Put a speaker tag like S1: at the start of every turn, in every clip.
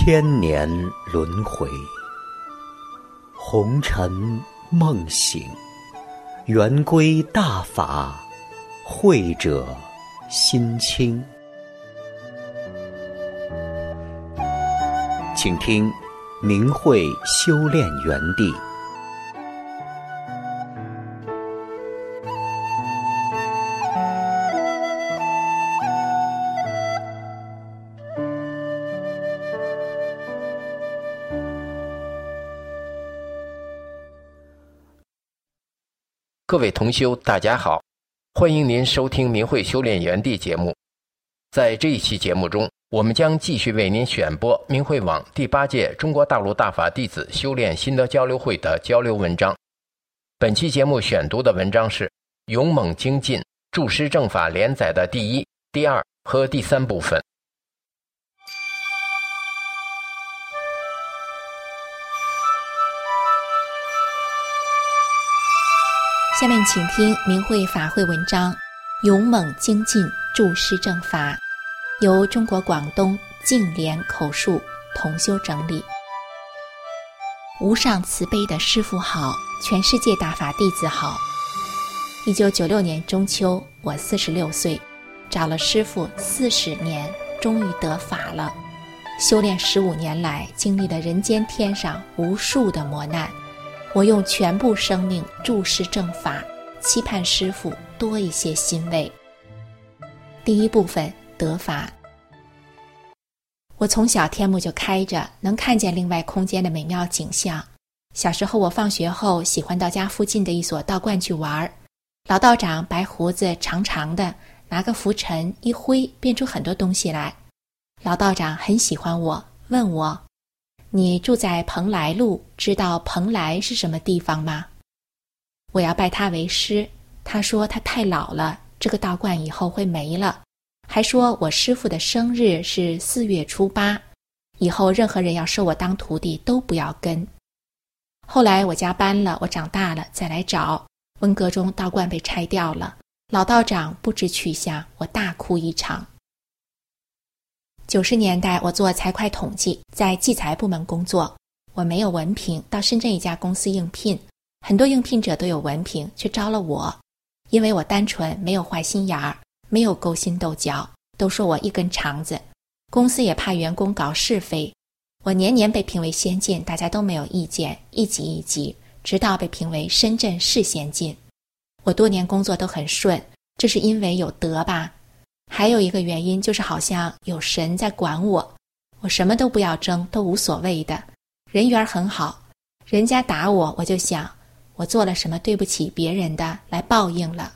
S1: 千年轮回，红尘梦醒，圆归大法，慧者心清。请听明慧修炼园地。
S2: 各位同修，大家好，欢迎您收听明慧修炼园地节目。在这一期节目中，我们将继续为您选播明慧网第8届中国大陆大法弟子修炼心得交流会的交流文章。本期节目选读的文章是勇猛精进注释正法连载的第1、第2和第3部分。
S3: 下面请听明慧法会文章勇猛精进注释正法，由中国广东净莲口述同修整理。无上慈悲的师父好，全世界大法弟子好。1996年中秋，我46岁，找了师父40年，终于得法了。修炼15年来，经历了人间天上无数的磨难，我用全部生命注释正法，期盼师父多一些欣慰。第一部分，得法。我从小天目就开着，能看见另外空间的美妙景象。小时候我放学后喜欢到家附近的一所道观去玩，老道长白胡子长长的，拿个拂尘一挥，变出很多东西来。老道长很喜欢我，问我，你住在蓬莱路，知道蓬莱是什么地方吗？我要拜他为师，他说他太老了，这个道观以后会没了，还说我师父的生日是4月初8，以后任何人要收我当徒弟都不要跟。后来我家搬了，我长大了再来找，文革中道观被拆掉了，老道长不知去向，我大哭一场。90年代我做财会统计，在计财部门工作，我没有文凭，到深圳一家公司应聘，很多应聘者都有文凭，却招了我，因为我单纯，没有坏心眼儿，没有勾心斗角，都说我一根肠子，公司也怕员工搞是非，我年年被评为先进，大家都没有意见，一级一级，直到被评为深圳市先进。我多年工作都很顺，这是因为有德吧。还有一个原因就是好像有神在管我，我什么都不要争，都无所谓的，人缘很好，人家打我，我就想我做了什么对不起别人的，来报应了。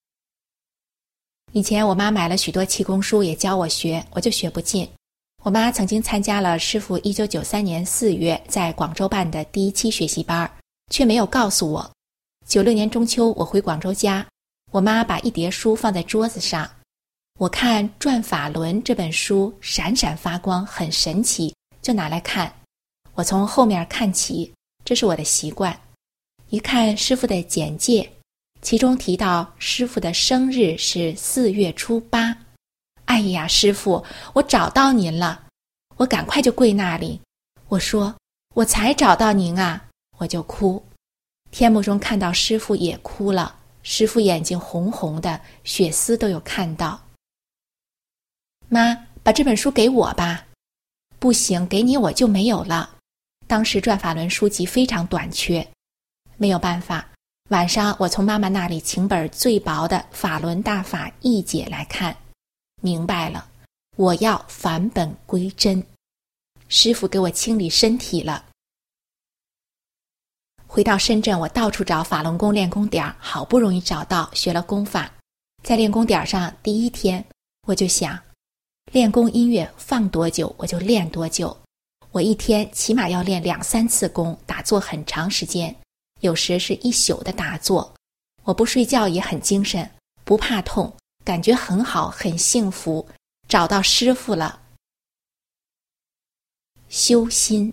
S3: 以前我妈买了许多气功书也教我学，我就学不进。我妈曾经参加了师父1993年4月在广州办的第1期学习班，却没有告诉我。96年中秋我回广州家，我妈把一叠书放在桌子上，我看《转法轮》这本书闪闪发光，很神奇，就拿来看。我从后面看起，这是我的习惯。一看师父的简介，其中提到师父的生日是4月初8。哎呀，师父，我找到您了！我赶快就跪那里，我说我才找到您啊，我就哭。天幕中看到师父也哭了，师父眼睛红红的，血丝都有看到。妈，把这本书给我吧。不行，给你我就没有了。当时转法轮书籍非常短缺，没有办法，晚上我从妈妈那里请本最薄的《法轮大法译解》来看，明白了，我要返本归真。师父给我清理身体了。回到深圳，我到处找法轮功练功点，好不容易找到，学了功法。在练功点上第1天，我就想，练功音乐放多久我就练多久，我一天起码要练2-3次功，打坐很长时间，有时是1宿的打坐。我不睡觉也很精神，不怕痛，感觉很好，很幸福，找到师父了。修心。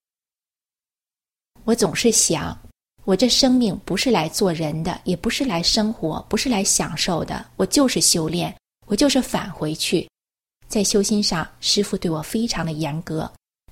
S3: 我总是想，我这生命不是来做人的，也不是来生活，不是来享受的，我就是修炼，我就是返回去。在修心上，师父对我非常的严格，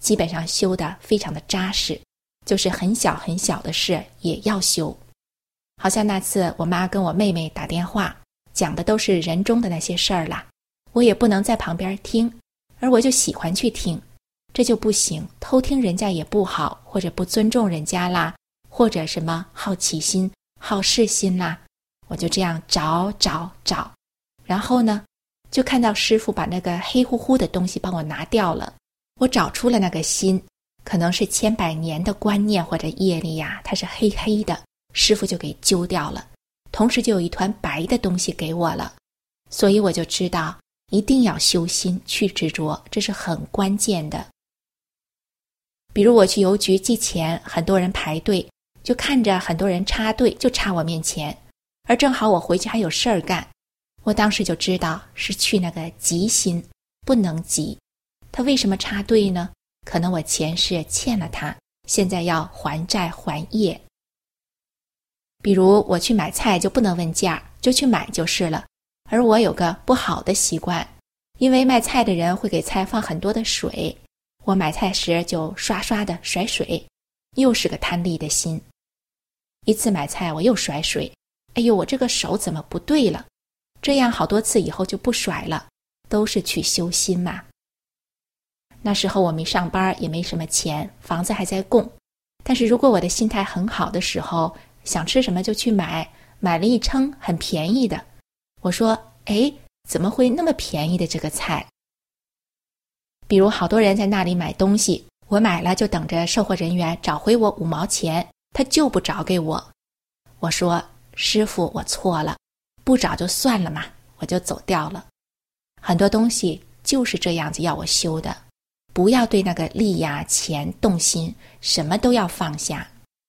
S3: 基本上修得非常的扎实，就是很小很小的事也要修。好像那次我妈跟我妹妹打电话，讲的都是人中的那些事儿啦，我也不能在旁边听，而我就喜欢去听，这就不行，偷听人家也不好，或者不尊重人家啦，或者什么好奇心、好事心啦，我就这样找，然后呢，就看到师父把那个黑乎乎的东西帮我拿掉了，我找出了那个心，可能是千百年的观念或者业力呀，它是黑黑的，师父就给揪掉了，同时就有一团白的东西给我了，所以我就知道一定要修心去执着，这是很关键的。比如我去邮局寄钱，很多人排队，就看着很多人插队，就插我面前，而正好我回去还有事儿干，我当时就知道是去那个急心，不能急。他为什么插队呢？可能我前世欠了他，现在要还债还业。比如我去买菜就不能问价，就去买就是了。而我有个不好的习惯，因为卖菜的人会给菜放很多的水，我买菜时就刷刷的甩水，又是个贪利的心。一次买菜我又甩水，哎呦，我这个手怎么不对了？这样好多次以后就不甩了，都是去修心嘛。那时候我没上班，也没什么钱，房子还在供，但是如果我的心态很好的时候，想吃什么就去买，买了一称很便宜的，我说，哎，怎么会那么便宜的这个菜？比如好多人在那里买东西，我买了就等着售货人员找回我5毛钱，他就不找给我。我说，师父，我错了，不找就算了嘛，我就走掉了。很多东西就是这样子要我修的，不要对那个利呀、钱动心，什么都要放下。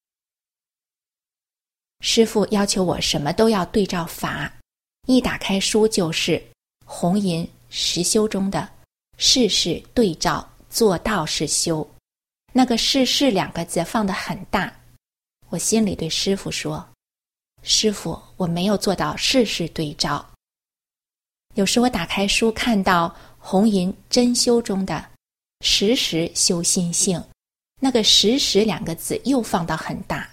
S3: 师父要求我什么都要对照法，一打开书就是红银实修中的事事对照，做到是修。那个事事2个字放得很大，我心里对师父说，师父，我没有做到事事对照。有时我打开书看到红银真修中的时时修心性，那个时时2个字又放到很大。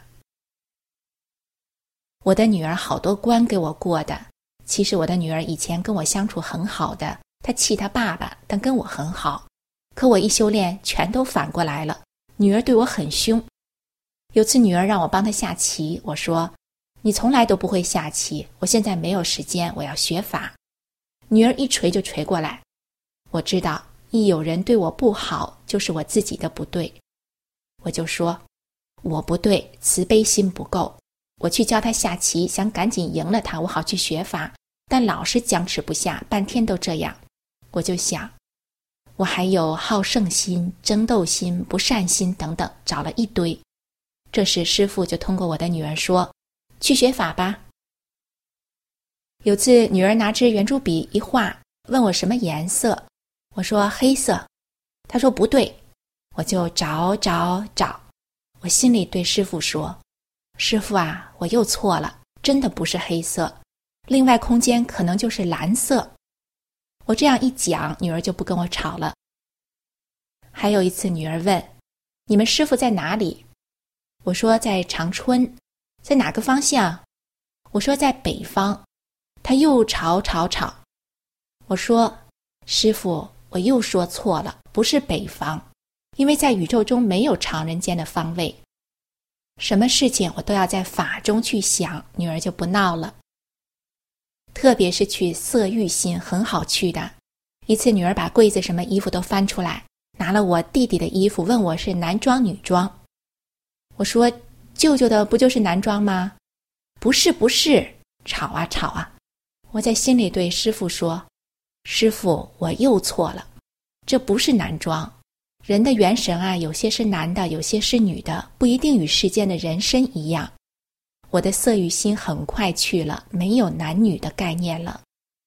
S3: 我的女儿好多关给我过的，其实我的女儿以前跟我相处很好的，她气她爸爸，但跟我很好。可我一修炼全都反过来了，女儿对我很凶。有次女儿让我帮她下棋，我说，你从来都不会下棋，我现在没有时间，我要学法。女儿一锤就锤过来，我知道一有人对我不好，就是我自己的不对。我就说，我不对，慈悲心不够。我去教他下棋，想赶紧赢了他，我好去学法，但老是僵持不下，半天都这样。我就想，我还有好胜心、争斗心、不善心等等，找了一堆。这时师父就通过我的女儿说，去学法吧。有次女儿拿支圆珠笔一画，问我什么颜色，我说黑色，她说不对，我就找，我心里对师父说，师父啊，我又错了，真的不是黑色，另外空间可能就是蓝色。我这样一讲，女儿就不跟我吵了。还有一次女儿问，你们师父在哪里？我说在长春。在哪个方向？我说在北方。她又吵。我说，师父，我又说错了，不是北方，因为在宇宙中没有常人间的方位。什么事情我都要在法中去想，女儿就不闹了。特别是去色欲心很好去的。一次女儿把柜子什么衣服都翻出来，拿了我弟弟的衣服，问我是男装女装。我说，舅舅的不就是男装吗？不是，吵啊。我在心里对师父说，师父，我又错了，这不是男装。人的元神啊，有些是男的，有些是女的，不一定与世间的人身一样。我的色欲心很快去了，没有男女的概念了。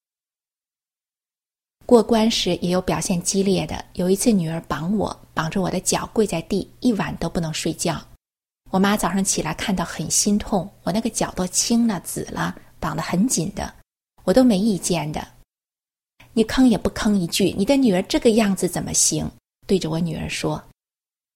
S3: 过关时也有表现激烈的，有一次女儿绑着我的脚跪在地，一晚都不能睡觉。我妈早上起来看到很心痛，我那个脚都青了紫了，绑得很紧的，我都没意见的。你吭也不吭一句，你的女儿这个样子怎么行？对着我女儿说，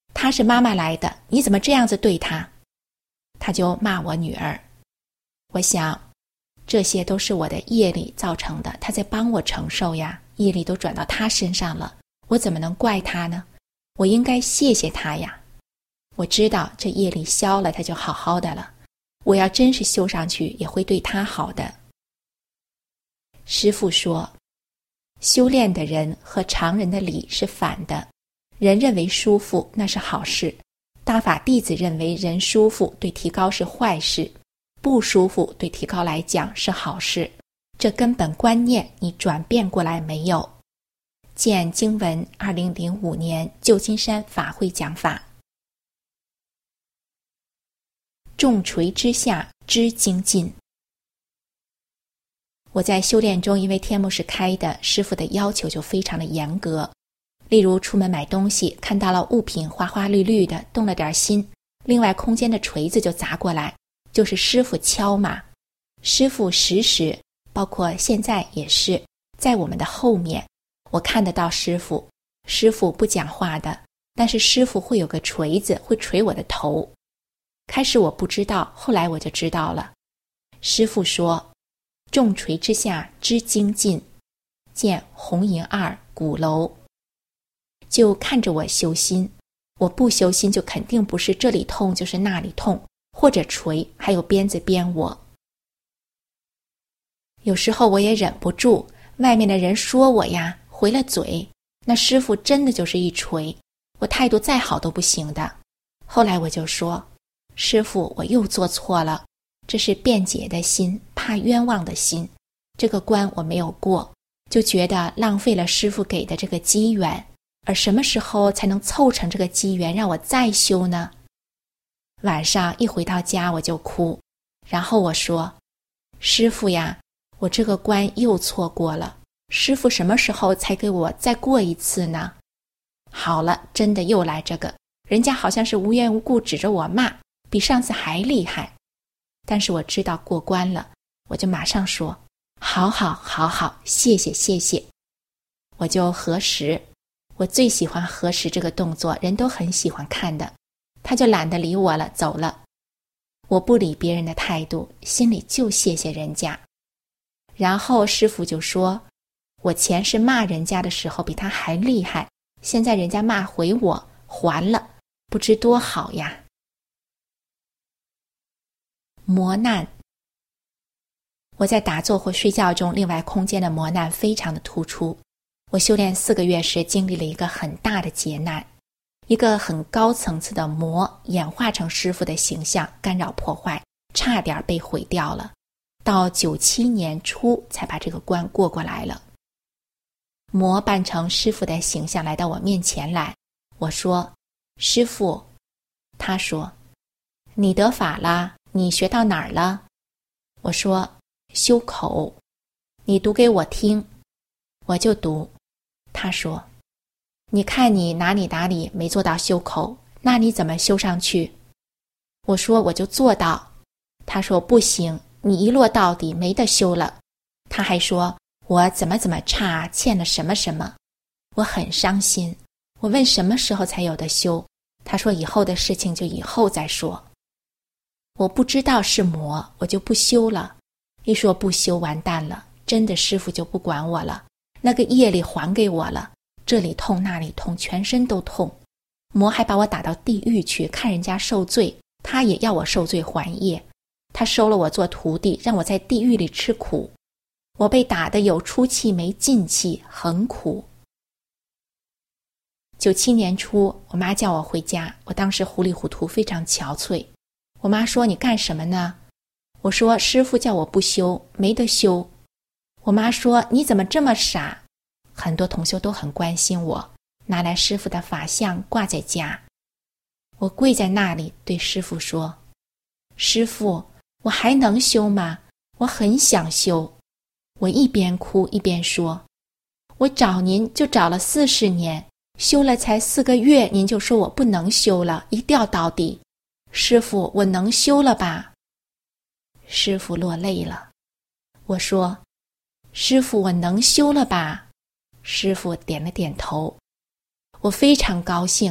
S3: 他是妈妈来的，你怎么这样子对他？他就骂我女儿。我想，这些都是我的业力造成的，他在帮我承受呀，业力都转到他身上了，我怎么能怪他呢？我应该谢谢他呀。我知道这业力消了，他就好好的了。我要真是修上去，也会对他好的。师父说，修炼的人和常人的理是反的，人认为舒服那是好事，大法弟子认为人舒服对提高是坏事，不舒服对提高来讲是好事，这根本观念你转变过来没有？见经文2005年旧金山法会讲法。重锤之下知精进。我在修炼中，因为天目是开的，师父的要求就非常的严格。例如出门买东西，看到了物品花花绿绿的，动了点心，另外空间的锤子就砸过来，就是师父敲嘛。师父时包括现在也是在我们的后面，我看得到师父不讲话的，但是师父会有个锤子会锤我的头。开始我不知道，后来我就知道了。师父说，重锤之下知精进，见红银2鼓楼。就看着我修心，我不修心就肯定不是这里痛就是那里痛，或者锤还有鞭子鞭我。有时候我也忍不住，外面的人说我呀，回了嘴，那师父真的就是一锤，我态度再好都不行的。后来我就说，师父，我又做错了，这是辩解的心，怕冤枉的心，这个关我没有过，就觉得浪费了师父给的这个机缘，而什么时候才能凑成这个机缘让我再修呢？晚上一回到家我就哭，然后我说，师父呀，我这个关又错过了，师父什么时候才给我再过一次呢？好了，真的又来这个，人家好像是无缘无故指着我骂，比上次还厉害。但是我知道过关了，我就马上说，好，谢谢。我就合十，我最喜欢合十这个动作，人都很喜欢看的。他就懒得理我了，走了。我不理别人的态度，心里就谢谢人家。然后师父就说，我前世骂人家的时候比他还厉害，现在人家骂回我，还了，不知多好呀。磨难。我在打坐或睡觉中，另外空间的磨难非常的突出。我修炼4个月时，经历了一个很大的劫难，一个很高层次的魔演化成师父的形象，干扰破坏，差点被毁掉了。到97年初才把这个关过来了。魔扮成师父的形象来到我面前来，我说，师父。他说，你得法了，你学到哪儿了？我说，修口。你读给我听。我就读。他说，你看你哪里没做到修口，那你怎么修上去？我说，我就做到。他说，不行，你一落到底没得修了。他还说我怎么差，欠了什么。我很伤心，我问什么时候才有的修，他说以后的事情就以后再说。我不知道是魔，我就不修了。一说不修完蛋了，真的师父就不管我了，那个业力还给我了，这里痛那里痛，全身都痛。魔还把我打到地狱去，看人家受罪，他也要我受罪还业。他收了我做徒弟，让我在地狱里吃苦。我被打得有出气没进气，很苦。97年初，我妈叫我回家，我当时糊里糊涂，非常憔悴。我妈说，你干什么呢？我说，师父叫我不修，没得修。我妈说，你怎么这么傻？很多同修都很关心我，拿来师父的法像挂在家。我跪在那里对师父说，师父，我还能修吗？我很想修。我一边哭一边说，我找您就找了40年，修了才4个月，您就说我不能修了，一掉到底。师父，我能修了吧？师父落泪了。我说，师父，我能修了吧？师父点了点头。我非常高兴，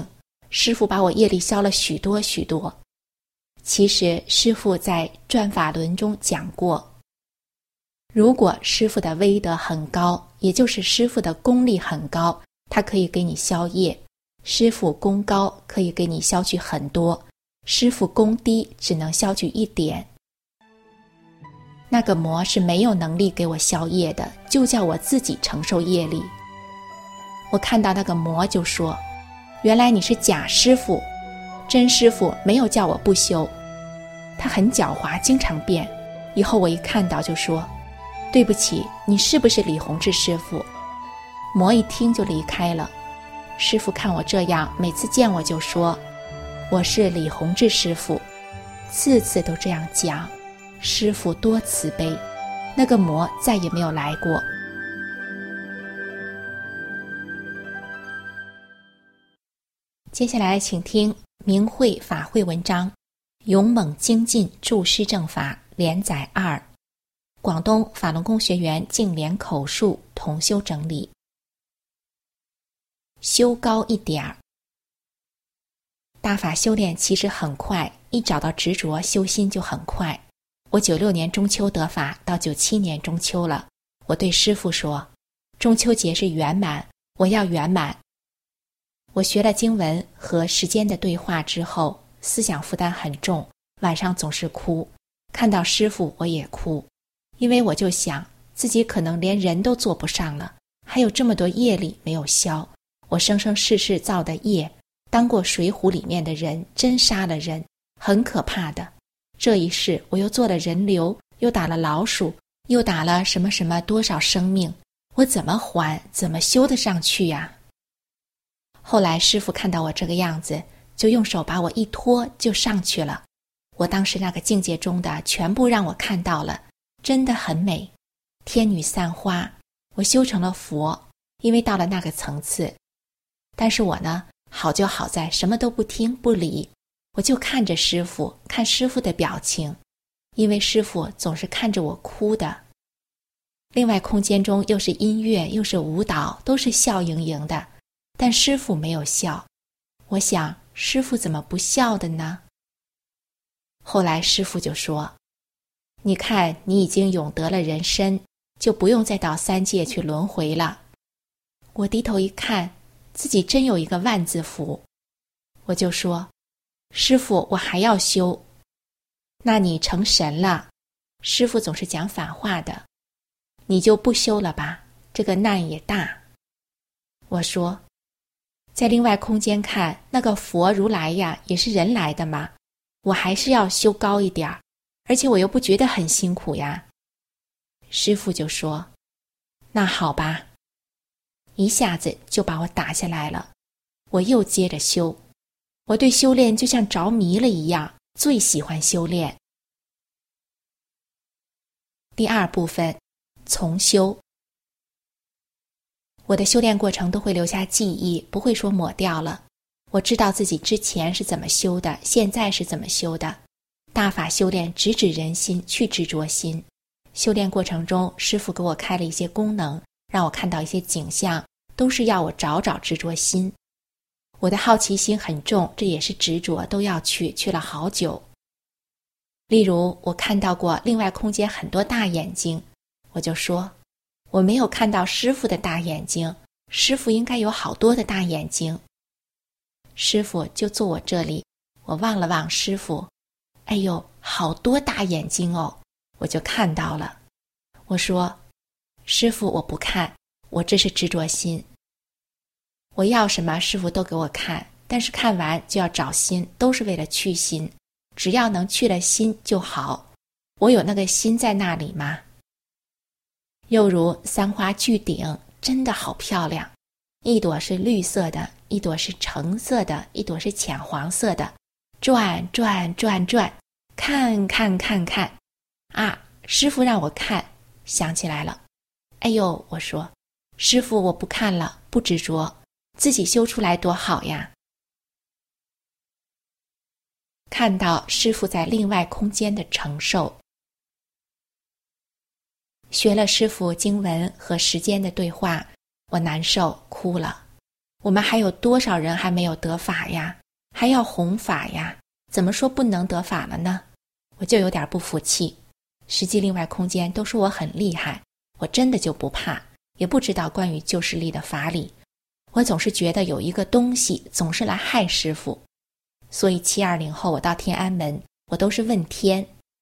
S3: 师父把我业力消了许多许多。其实师父在转法轮中讲过，如果师父的威德很高，也就是师父的功力很高，他可以给你消业；师父功高，可以给你消去很多；师父功低，只能消去一点。那个魔是没有能力给我消业的，就叫我自己承受业力。我看到那个魔就说，原来你是假师父，真师父没有叫我不修。他很狡猾，经常变。以后我一看到就说，对不起，你是不是李洪志师父？魔一听就离开了。师父看我这样，每次见我就说，我是李洪志师父，次次都这样讲。师父多慈悲，那个魔再也没有来过。接下来请听明慧法会文章《勇猛精进助施正法》连载2，广东法轮功学员净莲口述同修整理。修高一点儿。大法修炼其实很快，一找到执着，修心就很快。我96年中秋得法，到97年中秋了，我对师父说，中秋节是圆满，我要圆满。我学了经文和时间的对话之后，思想负担很重，晚上总是哭，看到师父我也哭，因为我就想自己可能连人都做不上了，还有这么多业力没有消，我生生世世造的业，当过水浒里面的人，真杀了人，很可怕的。这一世我又做了人流，又打了老鼠，又打了什么什么多少生命，我怎么还，怎么修得上去呀？后来师父看到我这个样子，就用手把我一拖就上去了。我当时那个境界中的全部让我看到了，真的很美。天女散花，我修成了佛，因为到了那个层次。但是我呢，好就好在什么都不听不理，我就看着师父，看师父的表情，因为师父总是看着我哭的。另外空间中又是音乐又是舞蹈，都是笑盈盈的，但师父没有笑。我想师父怎么不笑的呢？后来师父就说，你看你已经永得了人身，就不用再到3界去轮回了。我低头一看，自己真有一个万字符，我就说，师父我还要修。那你成神了，师父总是讲反话的，你就不修了吧，这个难也大。我说，在另外空间看，那个佛如来呀，也是人来的嘛，我还是要修高一点，而且我又不觉得很辛苦呀。师父就说，那好吧，一下子就把我打下来了。我又接着修，我对修炼就像着迷了一样，最喜欢修炼。第2部分，从修。我的修炼过程都会留下记忆，不会说抹掉了。我知道自己之前是怎么修的，现在是怎么修的。大法修炼直指人心，去执着心。修炼过程中，师父给我开了一些功能，让我看到一些景象，都是要我找执着心。我的好奇心很重，这也是执着，都要去了好久。例如我看到过另外空间很多大眼睛，我就说，我没有看到师父的大眼睛，师父应该有好多的大眼睛。师父就坐我这里，我望了望师父，哎呦，好多大眼睛哦，我就看到了。我说，师父我不看，我这是执着心。我要什么师父都给我看，但是看完就要找心，都是为了去心，只要能去了心就好。我有那个心在那里吗？又如3花聚顶，真的好漂亮，一朵是绿色的，一朵是橙色的，一朵是浅黄色的，转转转转，看啊，师父让我看，想起来了。哎呦，我说，师父我不看了，不执着，自己修出来多好呀。看到师父在另外空间的承受。学了师父经文和时间的对话，我难受，哭了。我们还有多少人还没有得法呀？ 还要弘法呀，怎么说不能得法了呢？我就有点不服气。实际另外空间都说我很厉害，我真的就不怕，也不知道关于旧势力的法理。我总是觉得有一个东西总是来害师父，所以720后我到天安门，我都是问天。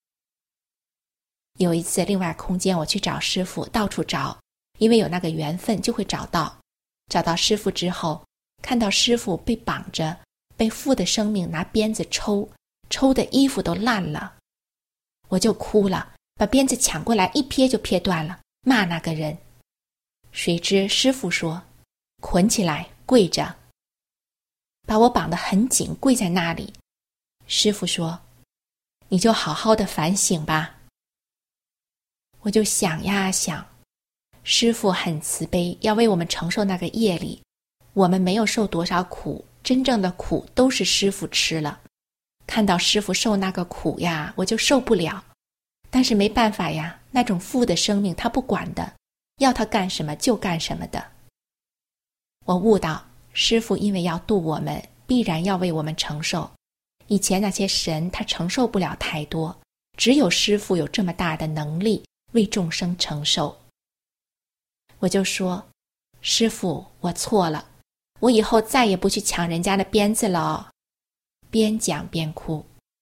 S3: 有一次另外空间我去找师父，到处找，因为有那个缘分就会找到。找到师父之后，看到师父被绑着，被父的生命拿鞭子抽，抽的衣服都烂了，我就哭了，把鞭子抢过来一撇就撇断了，骂那个人。谁知师父说捆起来，跪着，把我绑得很紧，跪在那里。师父说你就好好的反省吧。我就想呀想，师父很慈悲，要为我们承受那个业力，我们没有受多少苦，真正的苦都是师父吃了。看到师父受那个苦呀，我就受不了。但是没办法呀，那种父的生命他不管的，要他干什么就干什么的。我悟到师父因为要度我们，必然要为我们承受。以前那些神他承受不了太多，只有师父有这么大的能力为众生承受。我就说师父，我错了，我以后再也不去抢人家的鞭子了。边讲边哭。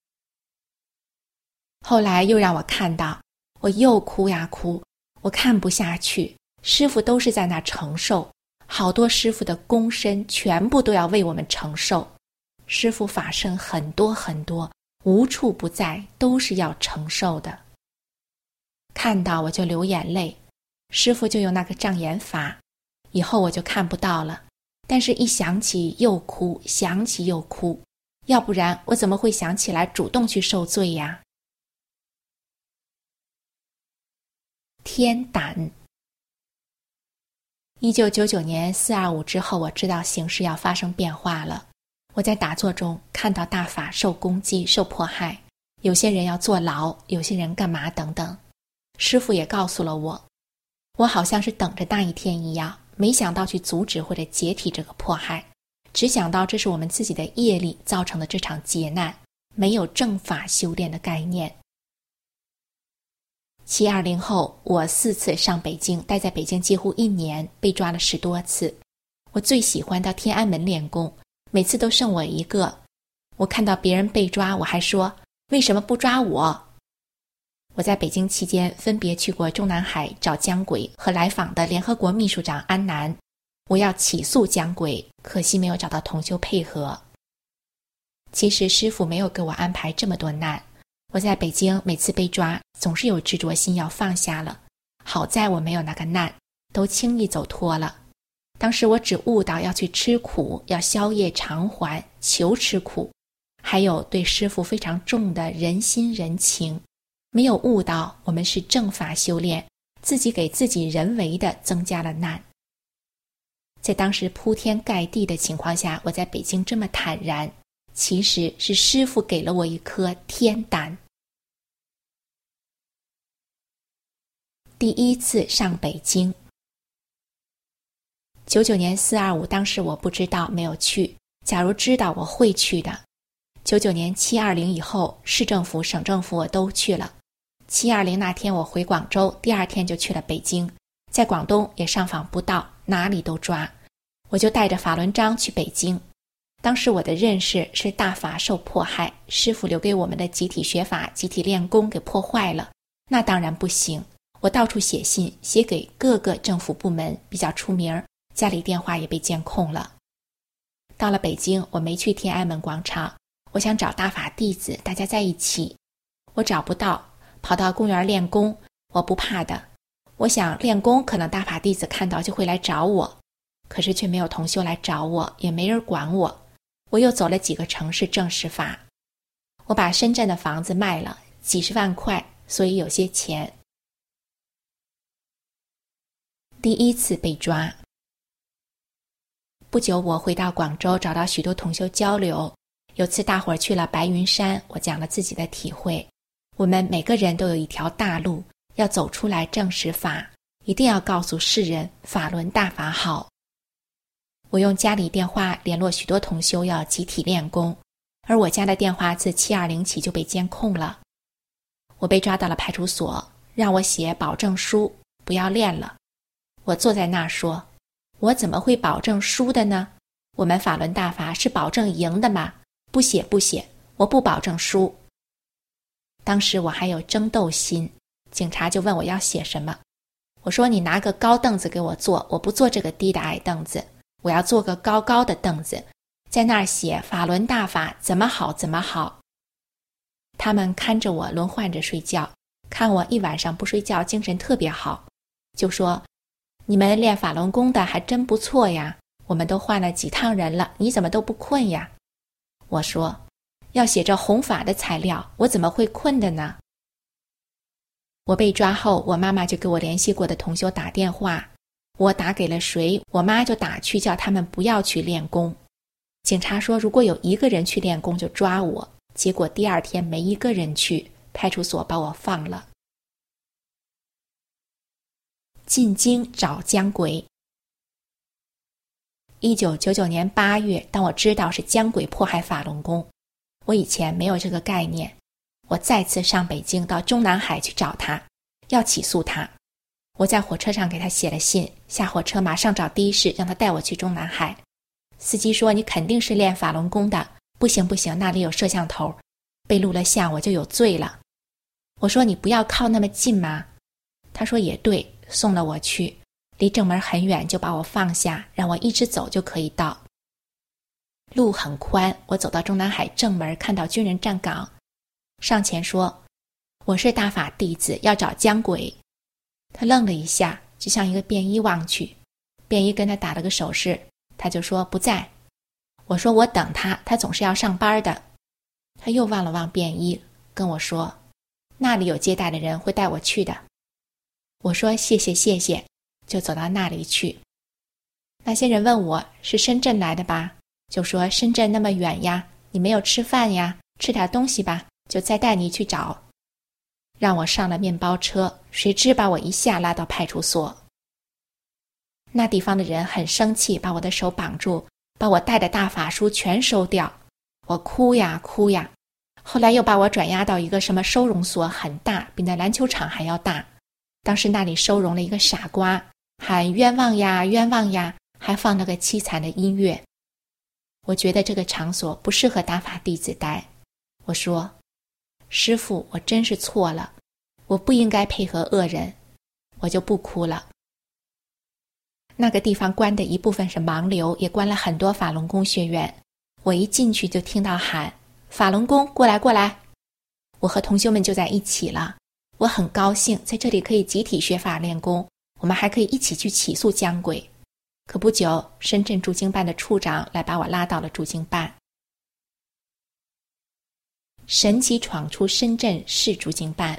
S3: 后来又让我看到，我又哭呀哭，我看不下去，师父都是在那承受，好多师父的功身全部都要为我们承受，师父法身很多很多，无处不在，都是要承受的。看到我就流眼泪，师父就用那个障眼法，以后我就看不到了，但是一想起又哭，想起又哭，要不然我怎么会想起来主动去受罪呀？天胆。1999年425之后，我知道形势要发生变化了。我在打坐中看到大法受攻击、受迫害，有些人要坐牢，有些人干嘛等等。师父也告诉了我，我好像是等着那一天一样，没想到去阻止或者解体这个迫害，只想到这是我们自己的业力造成的这场劫难，没有正法修炼的概念。720后，我4次上北京，待在北京几乎1年，被抓了10多次。我最喜欢到天安门练功，每次都剩我一个。我看到别人被抓，我还说为什么不抓我？我在北京期间分别去过中南海找江鬼和来访的联合国秘书长安南，我要起诉江鬼，可惜没有找到同修配合。其实师父没有给我安排这么多难，我在北京每次被抓总是有执着心要放下了，好在我没有那个难，都轻易走脱了。当时我只悟到要去吃苦，要消业偿还，求吃苦，还有对师父非常重的人心人情，没有悟到我们是正法修炼，自己给自己人为的增加了难。在当时铺天盖地的情况下，我在北京这么坦然，其实是师父给了我一颗天胆。第一次上北京，99年425，当时我不知道，没有去，假如知道我会去的。99年720以后，市政府、省政府我都去了。720那天我回广州，第二天就去了北京，在广东也上访不到，哪里都抓，我就带着法轮章去北京。当时我的认识是大法受迫害，师父留给我们的集体学法、集体练功给破坏了，那当然不行。我到处写信，写给各个政府部门，比较出名，家里电话也被监控了。到了北京，我没去天安门广场，我想找大法弟子，大家在一起，我找不到，跑到公园练功，我不怕的。我想练功可能大法弟子看到就会来找我，可是却没有同修来找我，也没人管我。我又走了几个城市证实法，我把深圳的房子卖了，几十万块，所以有些钱。第一次被抓，不久我回到广州，找到许多同修交流。有次大伙儿去了白云山，我讲了自己的体会。我们每个人都有一条大路，要走出来证实法，一定要告诉世人法轮大法好。我用家里电话联络许多同修要集体练功， 而我家的电话自720起就被监控了。我被抓到了派出所，让我写保证书，不要练了。我坐在那儿说，我怎么会保证输的呢？我们法轮大法是保证赢的嘛，不写，我不保证输。当时我还有争斗心，警察就问我要写什么。我说你拿个高凳子给我坐，我不坐这个低的矮凳子，我要坐个高高的凳子，在那儿写法轮大法怎么好怎么好。他们看着我轮换着睡觉，看我一晚上不睡觉精神特别好，就说你们练法轮功的还真不错呀，我们都换了几趟人了，你怎么都不困呀？我说要写着弘法的材料，我怎么会困的呢？我被抓后，我妈妈就给我联系过的同修打电话，我打给了谁，我妈就打去叫他们不要去练功。警察说如果有一个人去练功就抓我，结果第二天没一个人去，派出所把我放了。进京找姜鬼。1999年8月，当我知道是姜鬼迫害法轮功，我以前没有这个概念，我再次上北京到中南海去找他，要起诉他。我在火车上给他写了信，下火车马上找的士让他带我去中南海。司机说你肯定是练法轮功的，不行，那里有摄像头，被录了像我就有罪了。我说你不要靠那么近嘛。他说也对，送了我去，离正门很远，就把我放下，让我一直走就可以到。路很宽，我走到中南海正门，看到军人站岗，上前说我是大法弟子，要找姜鬼。他愣了一下，就向一个便衣望去，便衣跟他打了个手势，他就说不在。我说我等他，他总是要上班的。他又望了望便衣，跟我说那里有接待的人会带我去的。我说谢谢，就走到那里去。那些人问我是深圳来的吧，就说深圳那么远呀，你没有吃饭呀，吃点东西吧，就再带你去找。让我上了面包车，谁知把我一下拉到派出所。那地方的人很生气，把我的手绑住，把我带的大法书全收掉。我哭呀，后来又把我转押到一个什么收容所，很大，比那篮球场还要大。当时那里收容了一个傻瓜，喊冤枉呀，还放了个凄惨的音乐。我觉得这个场所不适合大法弟子待。我说师父，我真是错了，我不应该配合恶人。我就不哭了。那个地方关的一部分是盲流，也关了很多法轮功学员。我一进去就听到喊法轮功过来。我和同修们就在一起了，我很高兴，在这里可以集体学法练功，我们还可以一起去起诉姜鬼。可不久，深圳驻京办的处长来把我拉到了驻京办。神奇闯出深圳市驻京办。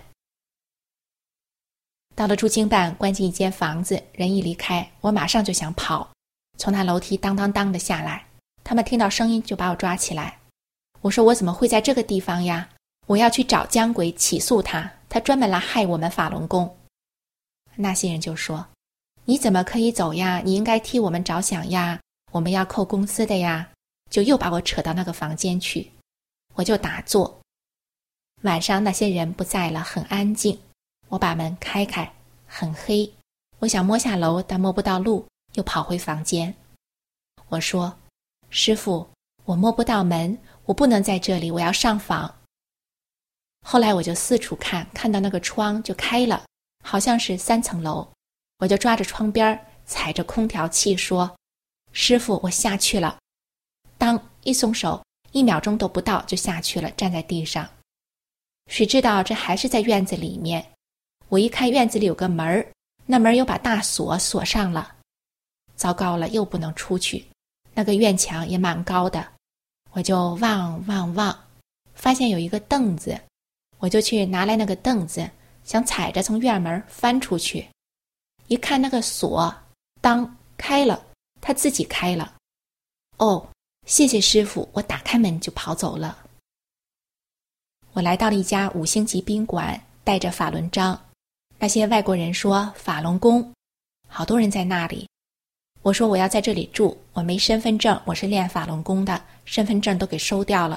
S3: 到了驻京办，关进一间房子，人一离开，我马上就想跑，从那楼梯当当当的下来。他们听到声音就把我抓起来。我说我怎么会在这个地方呀？我要去找姜鬼起诉他，他专门来害我们法轮功。那些人就说你怎么可以走呀？你应该替我们着想呀，我们要扣公司的呀。就又把我扯到那个房间去，我就打坐。晚上那些人不在了，很安静，我把门开，很黑，我想摸下楼，但摸不到路，又跑回房间。我说师父，我摸不到门，我不能在这里，我要上访。后来我就四处看到那个窗就开了，好像是3层楼，我就抓着窗边，踩着空调器说师父，我下去了。当一松手，1秒钟都不到就下去了，站在地上。谁知道这还是在院子里面，我一看院子里有个门，那门又把大锁锁上了。糟糕了，又不能出去，那个院墙也蛮高的。我就望，发现有一个凳子，我就去拿来那个凳子，想踩着从院门翻出去。一看那个锁，当开了，它自己开了。哦，谢谢师父，我打开门就跑走了。我来到了一家5星级宾馆，带着法轮章。那些外国人说法轮功，好多人在那里。我说我要在这里住，我没身份证，我是练法轮功的，身份证都给收掉了，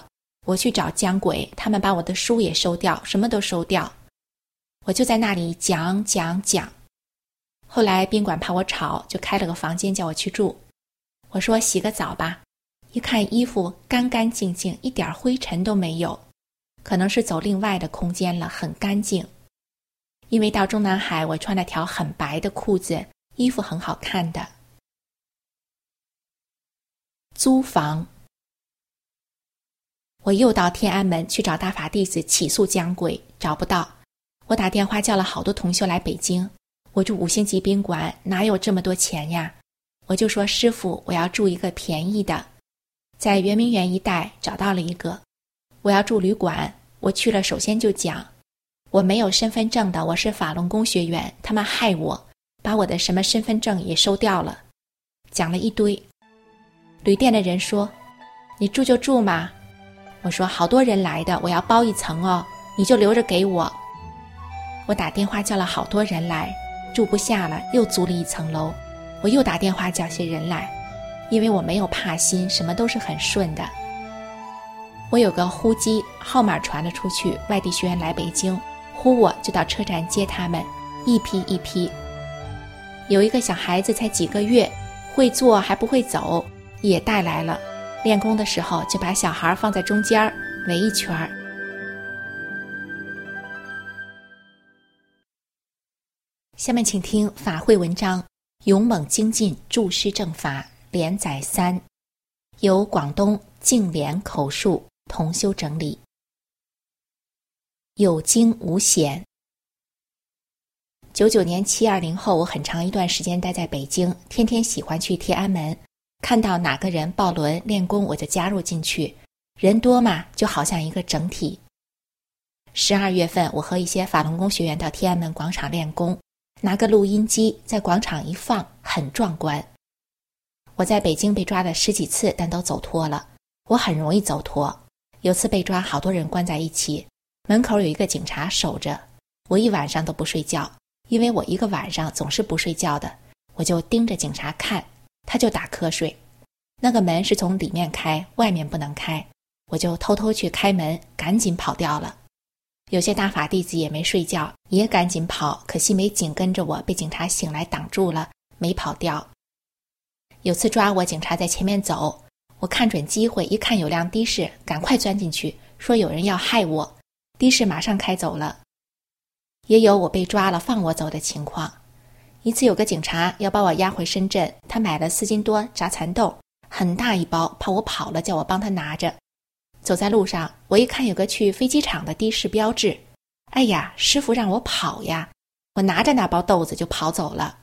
S3: 我去找僵鬼，他们把我的书也收掉，什么都收掉。我就在那里讲。后来宾馆怕我吵，就开了个房间叫我去住。我说洗个澡吧，一看衣服干干净净，一点灰尘都没有，可能是走另外的空间了，很干净。因为到中南海我穿了条很白的裤子，衣服很好看的。租房，我又到天安门去找大法弟子起诉僵鬼，找不到。我打电话叫了好多同修来北京，我住5星级宾馆，哪有这么多钱呀？我就说师父，我要住一个便宜的，在圆明园一带找到了一个，我要住旅馆。我去了，首先就讲，我没有身份证的，我是法轮功学员，他们害我，把我的什么身份证也收掉了，讲了一堆。旅店的人说，你住就住嘛。我说好多人来的，我要包1层哦，你就留着给我。我打电话叫了好多人来，住不下了，又租了1层楼。我又打电话叫些人来，因为我没有怕心，什么都是很顺的。我有个呼机号码传了出去，外地学员来北京，呼我就到车站接他们，一批一批。有一个小孩子才几个月，会坐还不会走，也带来了。练功的时候就把小孩放在中间，围一圈。下面请听法会文章《勇猛精进助师正法》连载3，由广东净莲口述同修整理。有惊无险。99年720后，我很长一段时间待在北京，天天喜欢去天安门，看到哪个人报轮练功，我就加入进去，人多嘛，就好像一个整体。12月份，我和一些法轮功学员到天安门广场练功，拿个录音机在广场一放，很壮观。我在北京被抓了10几次，但都走脱了。我很容易走脱，有次被抓，好多人关在一起，门口有一个警察守着，我一晚上都不睡觉，因为我一个晚上总是不睡觉的，我就盯着警察看，他就打瞌睡。那个门是从里面开，外面不能开，我就偷偷去开门，赶紧跑掉了。有些大法弟子也没睡觉，也赶紧跑，可惜没紧跟着我，被警察醒来挡住了，没跑掉。有次抓我，警察在前面走，我看准机会，一看有辆的士，赶快钻进去，说有人要害我，的士马上开走了。也有我被抓了放我走的情况。一次有个警察要把我押回深圳，他买了4斤多炸蚕豆，很大一包，怕我跑了，叫我帮他拿着。走在路上，我一看有个去飞机场的的士标志，哎呀，师父让我跑呀，我拿着那包豆子就跑走了。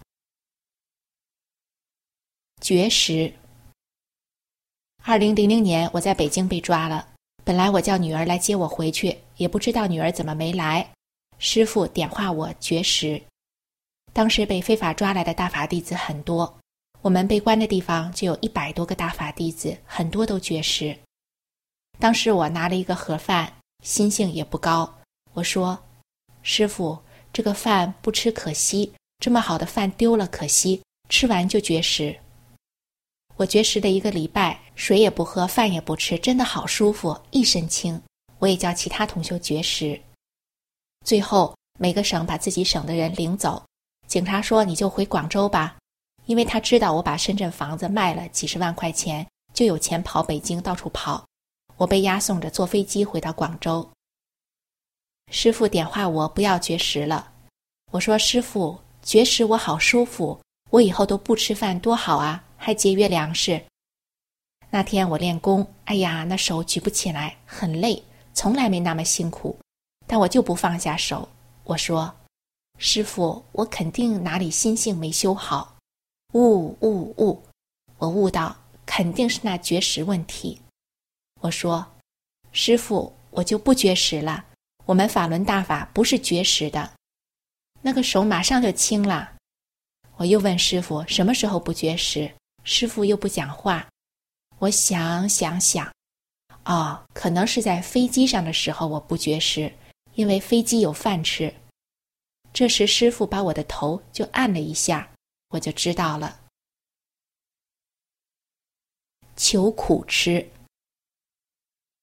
S3: 绝食。2000年我在北京被抓了，本来我叫女儿来接我回去，也不知道女儿怎么没来，师父点化我绝食。当时被非法抓来的大法弟子很多，我们被关的地方就有100多个大法弟子，很多都绝食。当时我拿了一个盒饭，心性也不高，我说，师父，这个饭不吃可惜，这么好的饭丢了可惜，吃完就绝食。我绝食了1个礼拜，水也不喝，饭也不吃，真的好舒服，一身轻。我也叫其他同修绝食。最后每个省把自己省的人领走，警察说你就回广州吧，因为他知道我把深圳房子卖了几10万块钱，就有钱跑北京到处跑。我被押送着坐飞机回到广州。师父点化我不要绝食了，我说师父，绝食我好舒服，我以后都不吃饭多好啊，还节约粮食。那天我练功，哎呀，那手举不起来，很累，从来没那么辛苦，但我就不放下手。我说，师父，我肯定哪里心性没修好。我悟到肯定是那绝食问题。我说，师父，我就不绝食了，我们法轮大法不是绝食的。那个手马上就轻了。我又问师父什么时候不绝食，师父又不讲话。我想，可能是在飞机上的时候我不绝食，因为飞机有饭吃。这时师父把我的头就按了一下，我就知道了。求苦吃。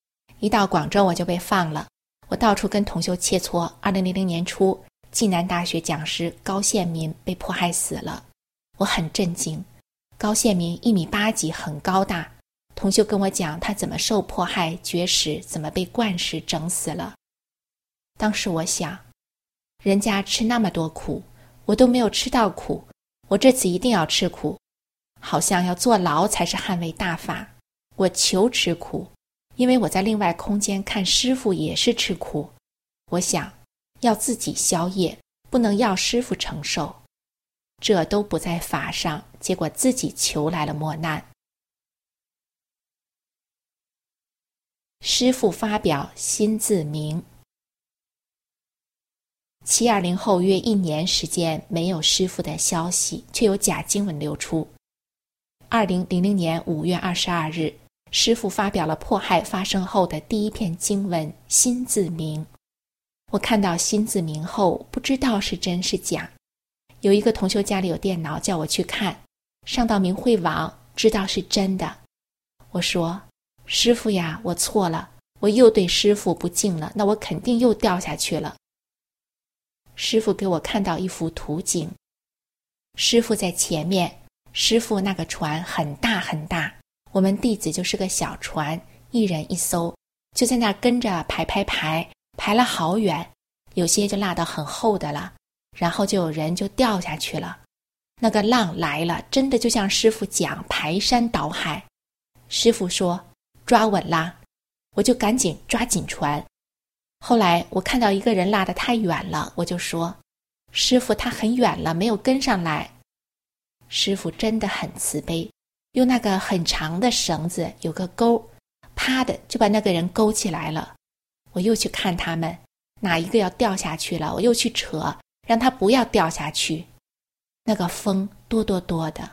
S3: 一到广州我就被放了，我到处跟同修切磋。2000年初，暨南大学讲师高宪民被迫害死了，我很震惊。高宪民1.8米几，很高大。同修跟我讲他怎么受迫害绝食，怎么被灌食整死了。当时我想，人家吃那么多苦，我都没有吃到苦，我这次一定要吃苦，好像要坐牢才是捍卫大法。我求吃苦，因为我在另外空间看师父也是吃苦，我想要自己消业，不能要师父承受，这都不在法上，结果自己求来了磨难。师父发表心自明。720后约1年时间没有师父的消息，却有假经文流出。2000年5月22日，师父发表了迫害发生后的第一篇经文心自明。我看到心自明后，不知道是真是假。有一个同修家里有电脑，叫我去看，上到明慧网，知道是真的。我说，师父呀，我错了，我又对师父不敬了，那我肯定又掉下去了。师父给我看到一幅图景，师父在前面，师父那个船很大很大，我们弟子就是个小船，一人一艘，就在那跟着排了好远，有些就拉到很厚的了，然后就有人就掉下去了。那个浪来了，真的就像师父讲，排山倒海。师父说抓稳啦，我就赶紧抓紧船。后来我看到一个人拉得太远了，我就说，师父他很远了，没有跟上来。师父真的很慈悲，用那个很长的绳子，有个钩，啪的就把那个人勾起来了。我又去看他们，哪一个要掉下去了，我又去扯，让他不要掉下去。那个风多的。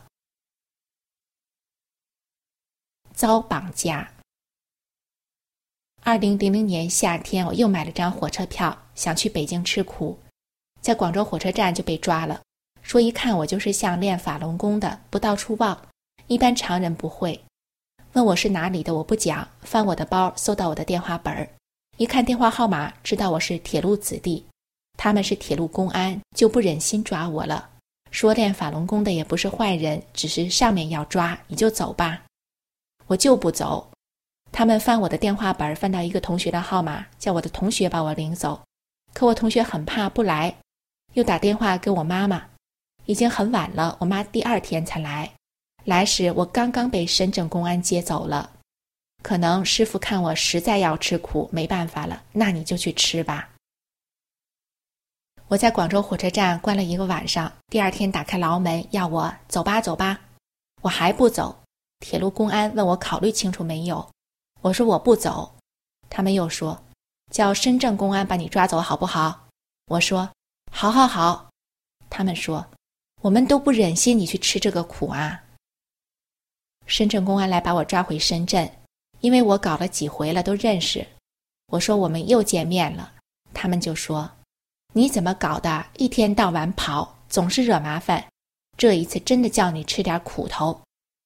S3: 遭绑架。2000年夏天，我又买了张火车票，想去北京吃苦，在广州火车站就被抓了，说一看我就是像练法轮功的，不到处报，一般常人不会。问我是哪里的，我不讲，翻我的包搜到我的电话本，一看电话号码，知道我是铁路子弟，他们是铁路公安，就不忍心抓我了，说练法轮功的也不是坏人，只是上面要抓，你就走吧。我就不走。他们翻我的电话本，翻到一个同学的号码，叫我的同学把我领走。可我同学很怕不来，又打电话给我妈妈，已经很晚了，我妈第2天才来。来时我刚刚被深圳公安接走了。可能师父看我实在要吃苦，没办法了，那你就去吃吧。我在广州火车站关了1个晚上，第2天打开牢门，要我走吧走吧，我还不走。铁路公安问我考虑清楚没有，我说我不走。他们又说叫深圳公安把你抓走好不好，我说好。他们说我们都不忍心你去吃这个苦啊。深圳公安来把我抓回深圳，因为我搞了几回了，都认识。我说我们又见面了，他们就说你怎么搞的，一天到晚跑，总是惹麻烦，这一次真的叫你吃点苦头。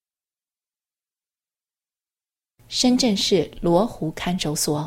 S3: 深圳市罗湖看守所。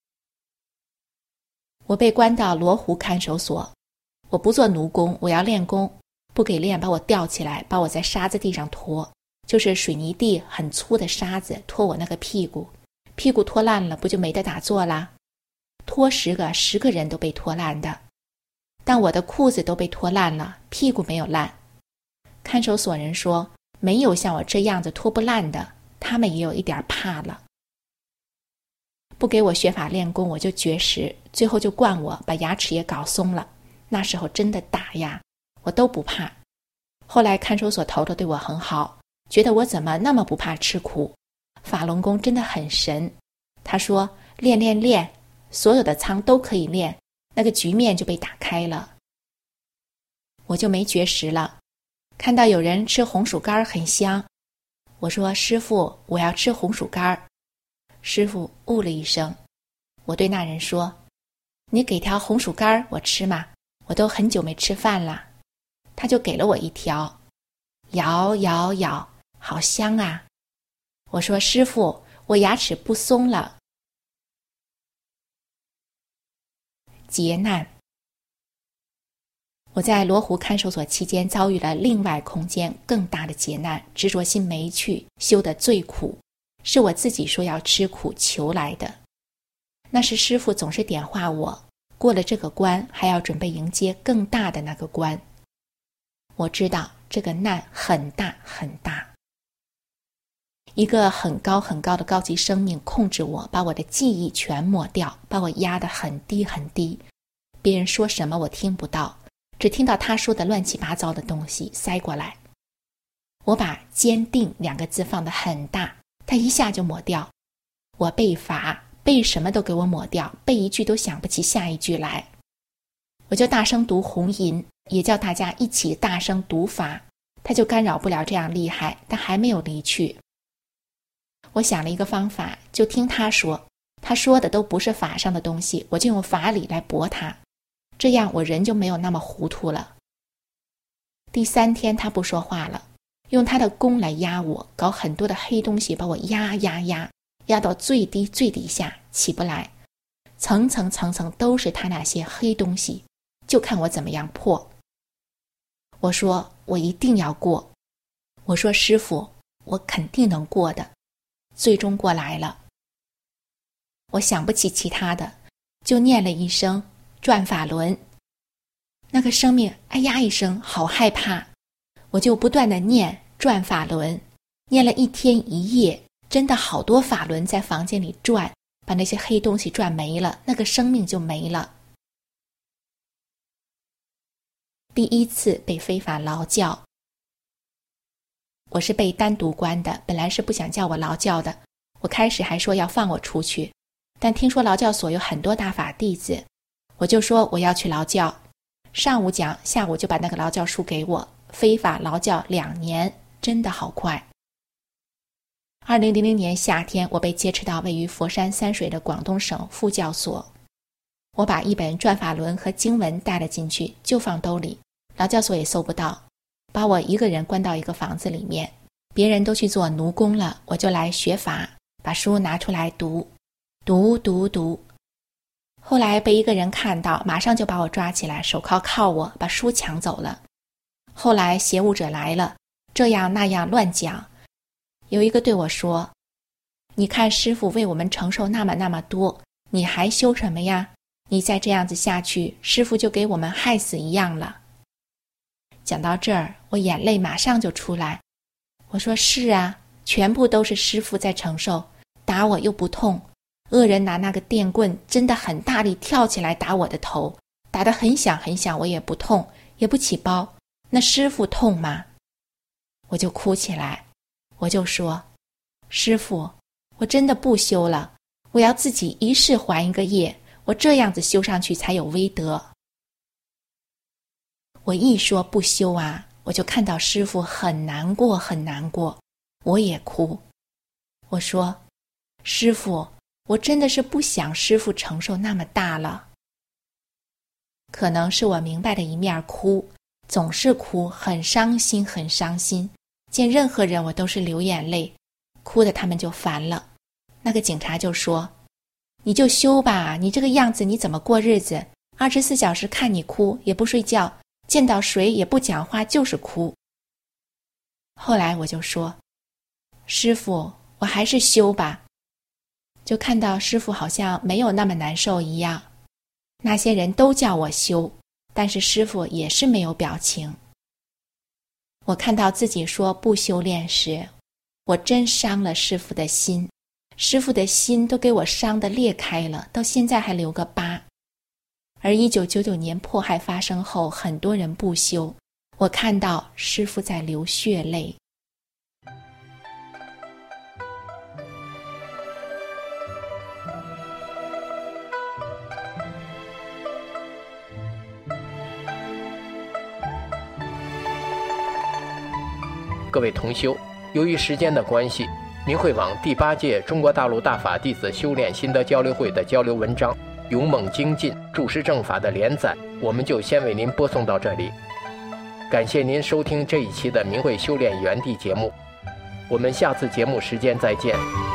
S3: 我被关到罗湖看守所，我不做奴工，我要练功，不给练，把我吊起来，把我在沙子地上拖，就是水泥地很粗的沙子，拖我那个屁股拖烂了，不就没得打坐啦？拖10个人都被拖烂的，但我的裤子都被拖烂了，屁股没有烂。看守所人说没有像我这样子拖不烂的，他们也有一点怕了。不给我学法练功，我就绝食，最后就灌我，把牙齿也搞松了。那时候真的打呀，我都不怕。后来看守所头头对我很好，觉得我怎么那么不怕吃苦，法轮功真的很神。他说练，所有的仓都可以练，那个局面就被打开了。我就没绝食了。看到有人吃红薯干很香，我说师父，我要吃红薯干。师父呜了一声，我对那人说，你给条红薯干我吃嘛，我都很久没吃饭了。他就给了我一条，咬，好香啊。我说师父，我牙齿不松了。 劫难。我在罗湖看守所期间遭遇了另外空间更大的劫难，执着心没去，修得最苦，是我自己说要吃苦求来的。那时师父总是点化我，过了这个关，还要准备迎接更大的那个关。我知道这个难很大很大。一个很高很高的高级生命控制我，把我的记忆全抹掉，把我压得很低很低。别人说什么我听不到，只听到他说的乱七八糟的东西塞过来。我把坚定2个字放得很大，他一下就抹掉。我背法，背什么都给我抹掉，背一句都想不起下一句来。我就大声读红吟，也叫大家一起大声读法，他就干扰不了这样厉害，但还没有离去。我想了一个方法，就听他说，他说的都不是法上的东西，我就用法理来驳他，这样我人就没有那么糊涂了。第3天他不说话了，用他的功来压我，搞很多的黑东西把我压到最低最底下，起不来，层层层层都是他那些黑东西，就看我怎么样破。我说我一定要过，我说师父，我肯定能过的，最终过来了。我想不起其他的，就念了一声转法轮。那个生命哎呀一声，好害怕，我就不断地念转法轮，念了1天1夜，真的好多法轮在房间里转，把那些黑东西转没了，那个生命就没了。第1次被非法劳教，我是被单独关的，本来是不想叫我劳教的，我开始还说要放我出去，但听说劳教所有很多大法弟子，我就说我要去劳教。上午讲，下午就把那个劳教书给我，非法劳教2年，真的好快。2000年夏天，我被接持到位于佛山三水的广东省副教所，我把一本转法轮和经文带了进去，就放兜里，劳教所也搜不到，把我一个人关到一个房子里面，别人都去做奴工了，我就来学法，把书拿出来读。后来被一个人看到，马上就把我抓起来，手铐我，把书抢走了。后来邪物者来了，这样那样乱讲。有一个对我说，你看师父为我们承受那么多，你还修什么呀？你再这样子下去，师父就给我们害死一样了。讲到这儿，我眼泪马上就出来。我说是啊，全部都是师父在承受，打我又不痛，恶人拿那个电棍真的很大力跳起来打我的头，打得很响很响，我也不痛，也不起包，那师父痛吗？我就哭起来，我就说，师父，我真的不修了，我要自己一世还一个业，我这样子修上去才有威德。我一说不修啊，我就看到师父很难过很难过，我也哭。我说，师父，我真的是不想师父承受那么大了。可能是我明白的一面哭，总是哭，很伤心很伤心，见任何人我都是流眼泪，哭得他们就烦了。那个警察就说，你就修吧，你这个样子你怎么过日子？24小时看你哭，也不睡觉，见到谁也不讲话，就是哭。后来我就说，师父，我还是修吧。就看到师父好像没有那么难受一样，那些人都叫我修，但是师父也是没有表情。我看到自己说不修炼时，我真伤了师父的心，师父的心都给我伤得裂开了，到现在还留个疤。而1999年迫害发生后，很多人不修，我看到师父在流血泪。
S2: 各位同修，由于时间的关系，明慧网第8届中国大陆大法弟子修炼心得交流会的交流文章《勇猛精进注释正法》的连载，我们就先为您播送到这里。感谢您收听这一期的明慧修炼园地节目，我们下次节目时间再见。